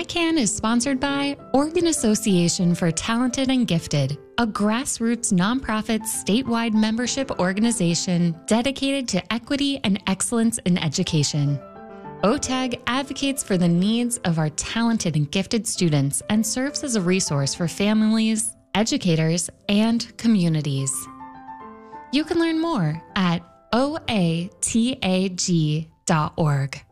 YCAN is sponsored by Oregon Association for Talented and Gifted, a grassroots nonprofit statewide membership organization dedicated to equity and excellence in education. OTAG advocates for the needs of our talented and gifted students and serves as a resource for families, educators, and communities. You can learn more at oatag.org.